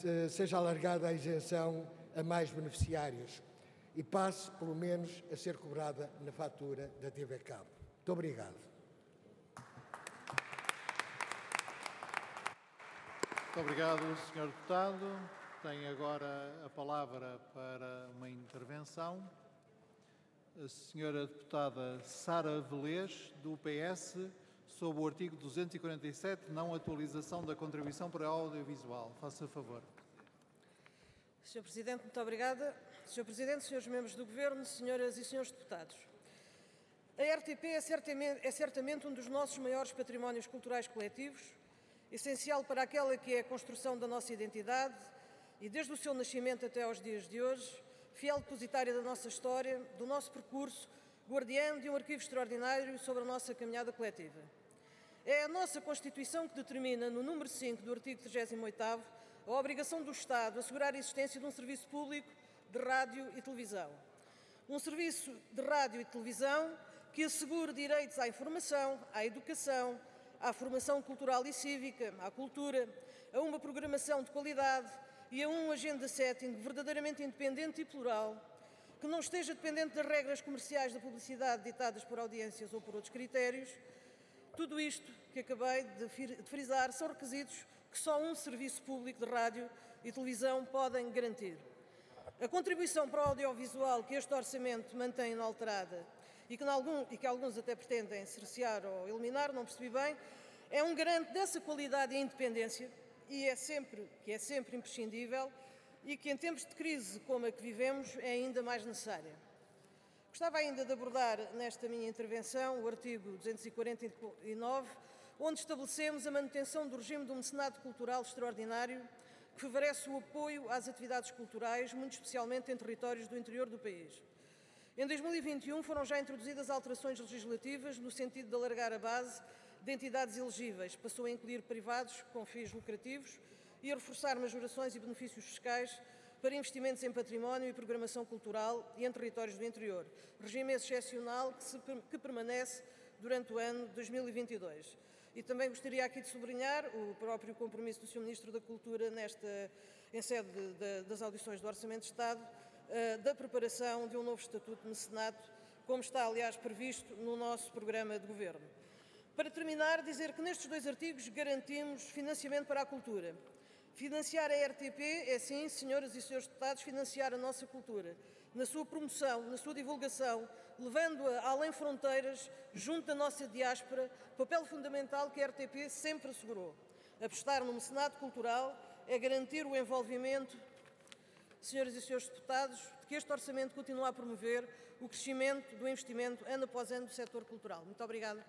seja alargada a isenção a mais beneficiários e passe, pelo menos, a ser cobrada na fatura da TV Cabo. Muito obrigado. Muito obrigado, Sr. Deputado. Tem agora a palavra para uma intervenção a Sra. Deputada Sara Velez, do PS, sob o artigo 247, não atualização da contribuição para audiovisual. Faça favor. Sr. Presidente, muito obrigada. Sr. Presidente, Srs. Membros do Governo, Senhoras e Srs. Deputados. A RTP é certamente um dos nossos maiores patrimónios culturais coletivos, essencial para aquela que é a construção da nossa identidade e, desde o seu nascimento até aos dias de hoje, fiel depositária da nossa história, do nosso percurso, guardiã de um arquivo extraordinário sobre a nossa caminhada coletiva. É a nossa Constituição que determina, no número 5 do artigo 38º, a obrigação do Estado assegurar a existência de um serviço público de rádio e televisão. Um serviço de rádio e televisão que assegure direitos à informação, à educação, à formação cultural e cívica, à cultura, a uma programação de qualidade e a um agenda setting verdadeiramente independente e plural, que não esteja dependente das regras comerciais da publicidade ditadas por audiências ou por outros critérios. Tudo isto que acabei de frisar são requisitos que só um serviço público de rádio e televisão podem garantir. A contribuição para o audiovisual que este orçamento mantém inalterada e que alguns até pretendem cercear ou eliminar, não percebi bem, é um garante dessa qualidade e independência que é sempre imprescindível e que em tempos de crise como a que vivemos é ainda mais necessária. Gostava ainda de abordar nesta minha intervenção o artigo 249, onde estabelecemos a manutenção do regime do mecenato cultural extraordinário que favorece o apoio às atividades culturais, muito especialmente em territórios do interior do país. Em 2021 foram já introduzidas alterações legislativas no sentido de alargar a base de entidades elegíveis, passou a incluir privados com fins lucrativos e a reforçar majorações e benefícios fiscais para investimentos em património e programação cultural e em territórios do interior. Regime excepcional que permanece durante o ano 2022. E também gostaria aqui de sublinhar o próprio compromisso do Sr. Ministro da Cultura em sede das audições do Orçamento de Estado, da preparação de um novo Estatuto de Mecenato, como está, aliás, previsto no nosso programa de governo. Para terminar, dizer que nestes dois artigos garantimos financiamento para a cultura. Financiar a RTP é, sim, senhoras e senhores deputados, financiar a nossa cultura, na sua promoção, na sua divulgação, levando-a além fronteiras, junto da nossa diáspora, papel fundamental que a RTP sempre assegurou. Apostar no mecenato cultural é garantir o envolvimento, senhoras e senhores deputados, de que este orçamento continua a promover o crescimento do investimento ano após ano do setor cultural. Muito obrigada.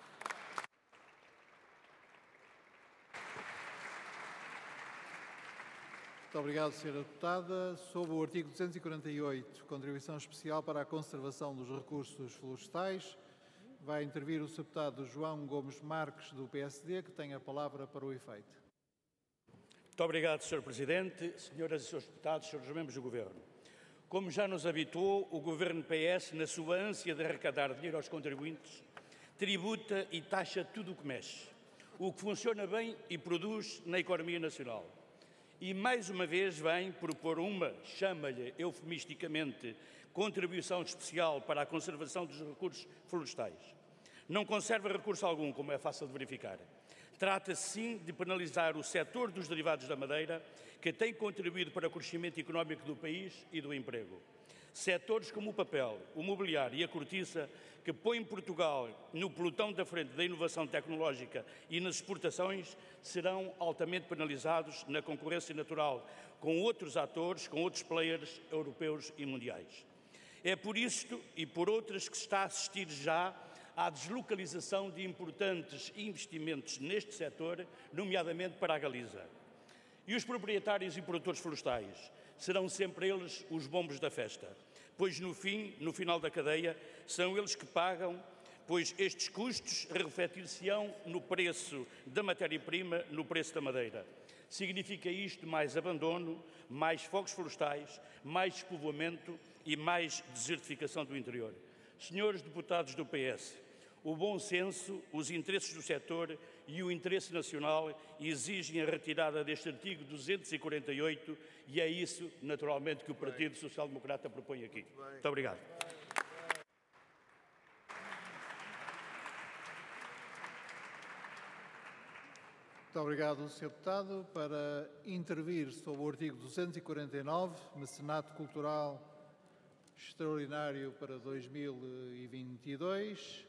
Muito obrigado, Sra. Deputada. Sob o artigo 248, contribuição especial para a conservação dos recursos florestais, vai intervir o Sr. Deputado João Gomes Marques, do PSD, que tem a palavra para o efeito. Muito obrigado, Sr. Presidente, senhoras e senhores deputados, senhores membros do Governo. Como já nos habituou, o Governo PS, na sua ânsia de arrecadar dinheiro aos contribuintes, tributa e taxa tudo o que mexe, o que funciona bem e produz na economia nacional. E, mais uma vez, vem propor uma, chama-lhe eufemisticamente, contribuição especial para a conservação dos recursos florestais. Não conserva recurso algum, como é fácil de verificar. Trata-se, sim, de penalizar o setor dos derivados da madeira, que tem contribuído para o crescimento económico do país e do emprego. Setores como o papel, o mobiliário e a cortiça, que põem Portugal no pelotão da frente da inovação tecnológica e nas exportações, serão altamente penalizados na concorrência natural com outros atores, com outros players europeus e mundiais. É por isto e por outras que se está a assistir já à deslocalização de importantes investimentos neste setor, nomeadamente para a Galiza. E os proprietários e produtores florestais serão sempre eles os bombos da festa, pois no final da cadeia, são eles que pagam, pois estes custos refletir-se-ão no preço da matéria-prima, no preço da madeira. Significa isto mais abandono, mais fogos florestais, mais despovoamento e mais desertificação do interior. Senhores deputados do PS, O bom senso, os interesses do setor e o interesse nacional exigem a retirada deste artigo 248 e é isso, naturalmente, que o Partido Social Democrata propõe aqui. Muito obrigado. Muito obrigado, Sr. Deputado. Para intervir sobre o artigo 249, Mecenato Cultural Extraordinário para 2022,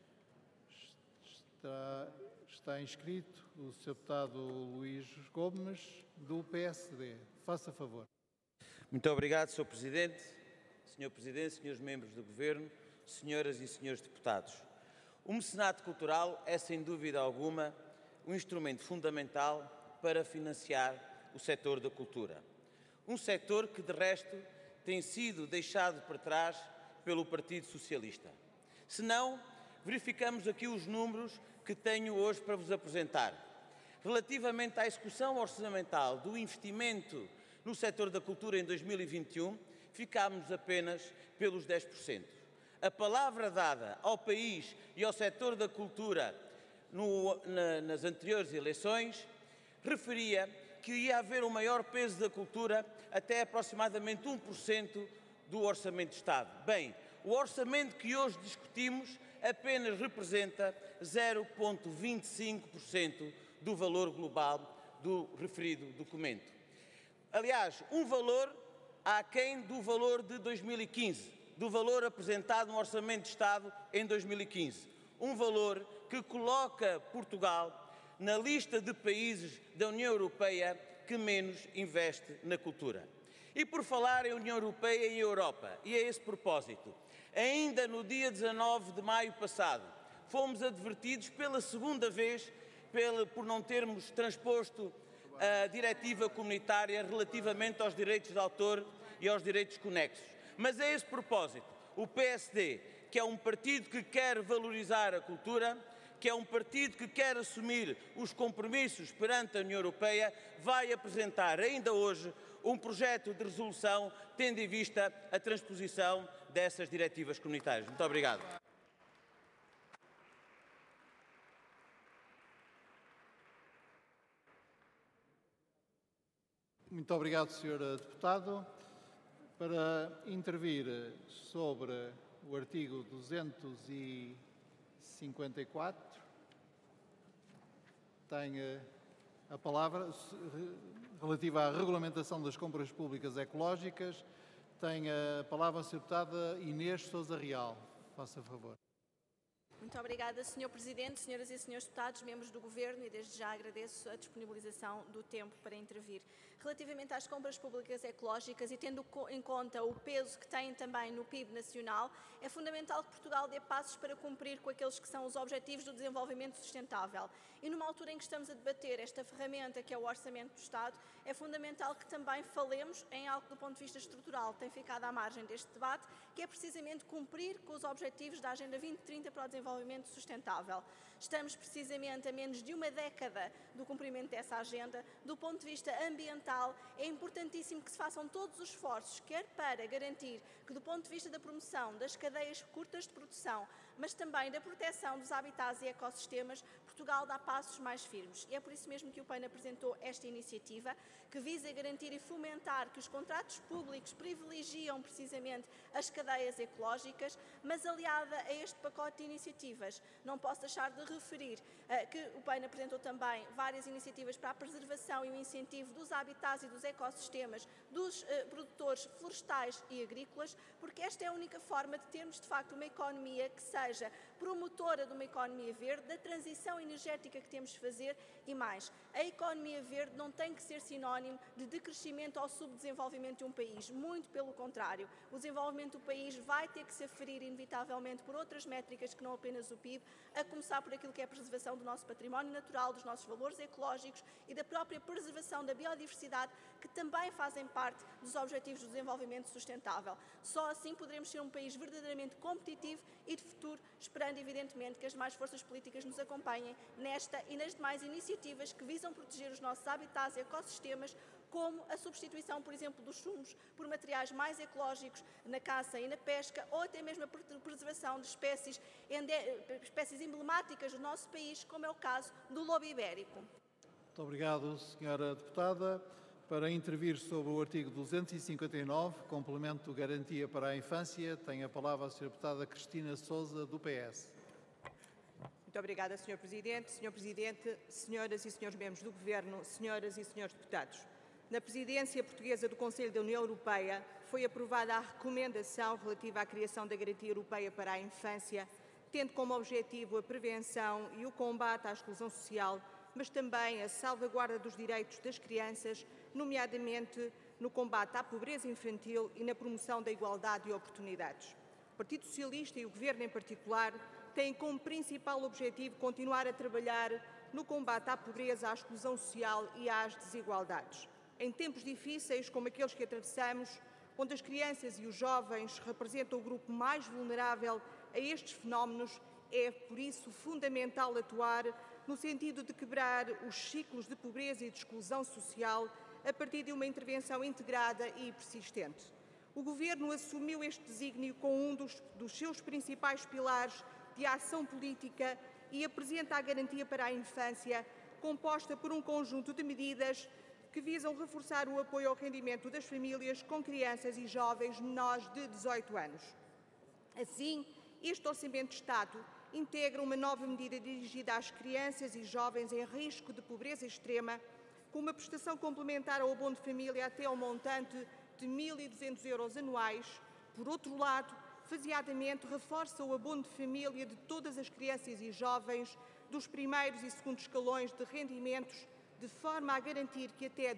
está inscrito o Sr. Deputado Luís Gomes, do PSD. Faça favor. Muito obrigado, Sr. Presidente. Sr. Presidente, Srs. Membros do Governo, Senhoras e Senhores Deputados. O mecenato cultural é, sem dúvida alguma, um instrumento fundamental para financiar o setor da cultura. Um setor que, de resto, tem sido deixado para trás pelo Partido Socialista. Se não, verificamos aqui os números que tenho hoje para vos apresentar. Relativamente à execução orçamental do investimento no setor da cultura em 2021, ficámos apenas pelos 10%. A palavra dada ao país e ao setor da cultura nas anteriores eleições referia que ia haver um maior peso da cultura até aproximadamente 1% do Orçamento de Estado. Bem, o orçamento que hoje discutimos apenas representa 0,25% do valor global do referido documento. Aliás, um valor aquém do valor de 2015, do valor apresentado no Orçamento de Estado em 2015. Um valor que coloca Portugal na lista de países da União Europeia que menos investe na cultura. E por falar em União Europeia e Europa, e a esse propósito, ainda no dia 19 de maio passado, fomos advertidos pela segunda vez por não termos transposto a diretiva comunitária relativamente aos direitos de autor e aos direitos conexos. Mas a esse propósito, o PSD, que é um partido que quer valorizar a cultura, que é um partido que quer assumir os compromissos perante a União Europeia, vai apresentar ainda hoje um projeto de resolução tendo em vista a transposição dessas diretivas comunitárias. Muito obrigado. Muito obrigado, Sr. Deputado. Para intervir sobre o artigo 254, tem a palavra relativa à regulamentação das compras públicas ecológicas. Tem a palavra a Sra. Deputada Inês Sousa Real. Faça favor. Muito obrigada, Sr. Presidente, Senhoras e Senhores Deputados, membros do Governo, e desde já agradeço a disponibilização do tempo para intervir. Relativamente às compras públicas ecológicas e tendo em conta o peso que têm também no PIB nacional, é fundamental que Portugal dê passos para cumprir com aqueles que são os objetivos do desenvolvimento sustentável. E numa altura em que estamos a debater esta ferramenta que é o Orçamento do Estado, é fundamental que também falemos em algo do ponto de vista estrutural, que tem ficado à margem deste debate, que é precisamente cumprir com os objetivos da Agenda 2030 para o desenvolvimento sustentável. Estamos precisamente a menos de uma década do cumprimento dessa agenda. Do ponto de vista ambiental, é importantíssimo que se façam todos os esforços, quer para garantir que, do ponto de vista da promoção das cadeias curtas de produção, mas também da proteção dos habitats e ecossistemas, Portugal dá passos mais firmes. E é por isso mesmo que o PAN apresentou esta iniciativa, que visa garantir e fomentar que os contratos públicos privilegiam precisamente as cadeias ecológicas, mas aliada a este pacote de iniciativas, não posso deixar de referir que o PAN apresentou também várias iniciativas para a preservação e o incentivo dos habitats e dos ecossistemas dos produtores florestais e agrícolas, porque esta é a única forma de termos, de facto, uma economia que seja promotora de uma economia verde, da transição energética que temos de fazer e mais. A economia verde não tem que ser sinónimo de decrescimento ou subdesenvolvimento de um país, muito pelo contrário. O desenvolvimento do país vai ter que se aferir inevitavelmente por outras métricas que não apenas o PIB, a começar por aquilo que é a preservação do nosso património natural, dos nossos valores ecológicos e da própria preservação da biodiversidade, que também fazem parte dos Objetivos do Desenvolvimento Sustentável. Só assim poderemos ser um país verdadeiramente competitivo e de futuro futuro, esperando evidentemente que as demais forças políticas nos acompanhem nesta e nas demais iniciativas que visam proteger os nossos habitats e ecossistemas, como a substituição, por exemplo, dos sumos por materiais mais ecológicos na caça e na pesca, ou até mesmo a preservação de espécies emblemáticas do nosso país, como é o caso do lobo ibérico. Muito obrigado, Sra. Deputada. Para intervir sobre o artigo 259, complemento de garantia para a infância, tem a palavra a Sra. Deputada Cristina Sousa, do PS. Muito obrigada, Sr. Presidente. Sr. Presidente, senhoras e senhores membros do Governo, senhoras e senhores deputados. Na presidência portuguesa do Conselho da União Europeia foi aprovada a recomendação relativa à criação da Garantia Europeia para a Infância, tendo como objetivo a prevenção e o combate à exclusão social, mas também a salvaguarda dos direitos das crianças, nomeadamente no combate à pobreza infantil e na promoção da igualdade de oportunidades. O Partido Socialista e o Governo em particular têm como principal objetivo continuar a trabalhar no combate à pobreza, à exclusão social e às desigualdades. Em tempos difíceis como aqueles que atravessamos, onde as crianças e os jovens representam o grupo mais vulnerável a estes fenómenos, é por isso fundamental atuar no sentido de quebrar os ciclos de pobreza e de exclusão social a partir de uma intervenção integrada e persistente. O Governo assumiu este desígnio com um dos seus principais pilares de ação política e apresenta a Garantia para a Infância, composta por um conjunto de medidas que visam reforçar o apoio ao rendimento das famílias com crianças e jovens menores de 18 anos. Assim, este Orçamento de Estado integra uma nova medida dirigida às crianças e jovens em risco de pobreza extrema, com uma prestação complementar ao abono de família até ao montante de 1.200 euros anuais. Por outro lado, faseadamente reforça o abono de família de todas as crianças e jovens dos primeiros e segundos escalões de rendimentos, de forma a garantir que até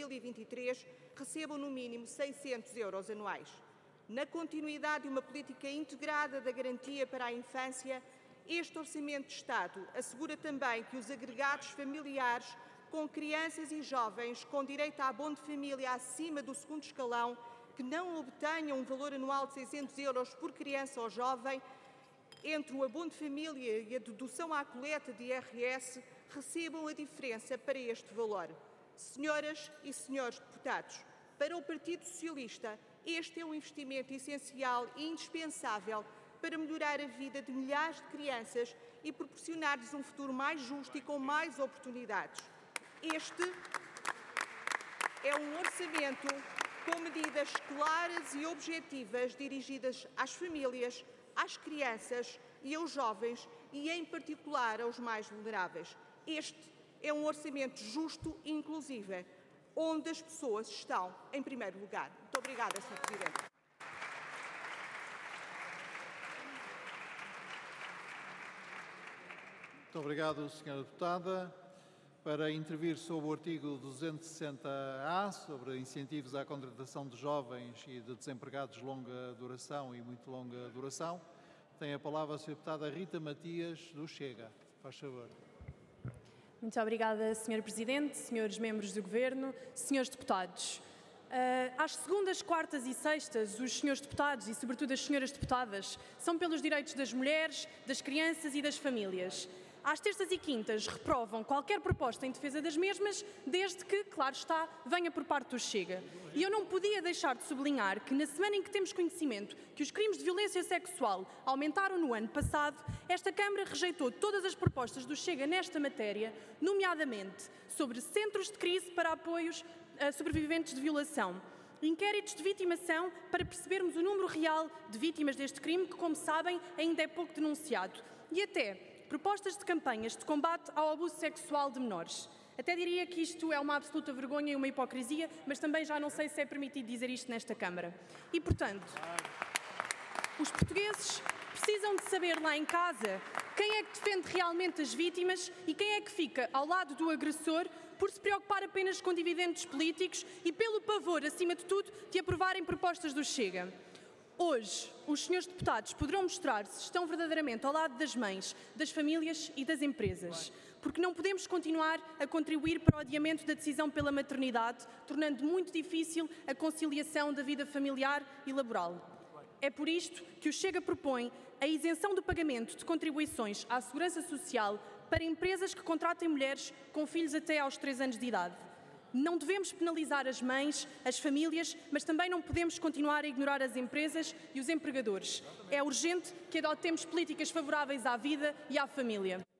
2023 recebam no mínimo 600 euros anuais. Na continuidade de uma política integrada da Garantia para a Infância, este Orçamento de Estado assegura também que os agregados familiares com crianças e jovens com direito a abono de família acima do segundo escalão, que não obtenham um valor anual de 600 euros por criança ou jovem, entre o abono de família e a dedução à coleta de IRS, recebam a diferença para este valor. Senhoras e senhores deputados, para o Partido Socialista, este é um investimento essencial e indispensável para melhorar a vida de milhares de crianças e proporcionar-lhes um futuro mais justo e com mais oportunidades. Este é um orçamento com medidas claras e objetivas dirigidas às famílias, às crianças e aos jovens e, em particular, aos mais vulneráveis. Este é um orçamento justo e inclusivo, onde as pessoas estão em primeiro lugar. Muito obrigada, Sr. Presidente. Muito obrigado, Sra. Deputada. Para intervir sobre o artigo 260-A, sobre incentivos à contratação de jovens e de desempregados de longa duração e muito longa duração, tem a palavra a Sra. Deputada Rita Matias, do Chega. Faz favor. Muito obrigada, Sr. Presidente, senhores membros do Governo, senhores deputados. Às segundas, quartas e sextas, os senhores deputados e, sobretudo, as senhoras deputadas são pelos direitos das mulheres, das crianças e das famílias. Às terças e quintas, reprovam qualquer proposta em defesa das mesmas, desde que, claro está, venha por parte do Chega. E eu não podia deixar de sublinhar que, na semana em que temos conhecimento que os crimes de violência sexual aumentaram no ano passado, esta Câmara rejeitou todas as propostas do Chega nesta matéria, nomeadamente sobre centros de crise para apoios a sobreviventes de violação, inquéritos de vitimação para percebermos o número real de vítimas deste crime, que, como sabem, ainda é pouco denunciado, e até propostas de campanhas de combate ao abuso sexual de menores. Até diria que isto é uma absoluta vergonha e uma hipocrisia, mas também já não sei se é permitido dizer isto nesta Câmara. E, portanto, os portugueses precisam de saber lá em casa quem é que defende realmente as vítimas e quem é que fica ao lado do agressor por se preocupar apenas com dividendos políticos e pelo pavor, acima de tudo, de aprovarem propostas do Chega. Hoje, os senhores deputados poderão mostrar se estão verdadeiramente ao lado das mães, das famílias e das empresas, porque não podemos continuar a contribuir para o adiamento da decisão pela maternidade, tornando muito difícil a conciliação da vida familiar e laboral. É por isto que o Chega propõe a isenção do pagamento de contribuições à Segurança Social para empresas que contratem mulheres com filhos até aos 3 anos de idade. Não devemos penalizar as mães, as famílias, mas também não podemos continuar a ignorar as empresas e os empregadores. É urgente que adotemos políticas favoráveis à vida e à família.